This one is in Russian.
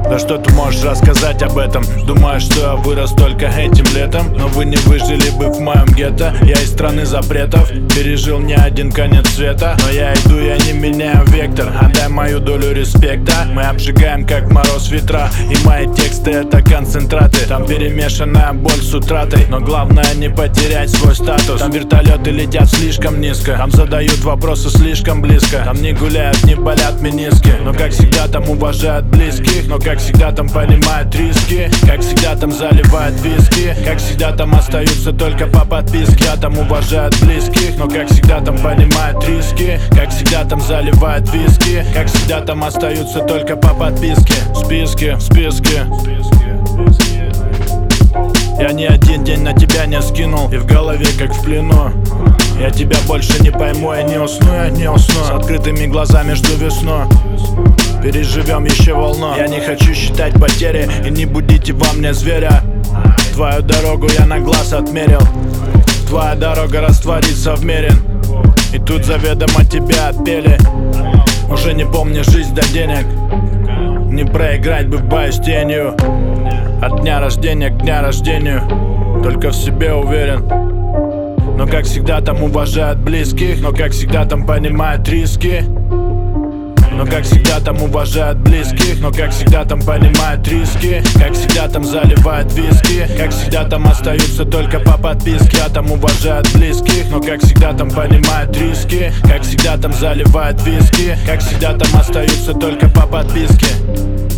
Да что ты можешь рассказать об этом? Думаешь, что я вырос только этим летом? Но вы не выжили бы в моем гетто. Я из страны запретов, пережил не один конец света. Но я иду, я не меняю вектор. Отдай мою долю респекта. Мы обжигаем как мороз ветра. И мои тексты это концентраты. Там перемешанная боль с утратой. Но главное не потерять свой статус. Там вертолеты летят слишком низко. Там задают вопросы слишком близко. Там не гуляют, не болят мениски. Но как всегда там уважают близких. Но как всегда там понимают риски. Как всегда там заливают виски. Как всегда там остаются только по подписке. А там уважают близких. Но как всегда там понимают риски. Как всегда там заливают виски. Как всегда там остаются только по подписке. Списки, списки. Я ни один день на тебя не скинул. И в голове как в плену. Я тебя больше не пойму, я не усну, я не усну. С открытыми глазами жду весну. Переживем еще волну. Я не хочу считать потери. И не будите во мне зверя. Твою дорогу я на глаз отмерил. Твоя дорога растворится в мире. И тут заведомо тебя отпели. Уже не помню жизнь до денег. Не проиграть бы в бою с тенью. От дня рождения к дня рождению. Только в себе уверен. Но как всегда там уважают близких. Но как всегда там понимают риски. Но как всегда там уважают близких. Но как всегда там понимают риски. Как всегда там заливают виски. Как всегда там остаются только по подписке. А там уважают близких. Но как всегда там понимают риски. Как всегда там заливают виски. Как всегда там остаются только по подписке.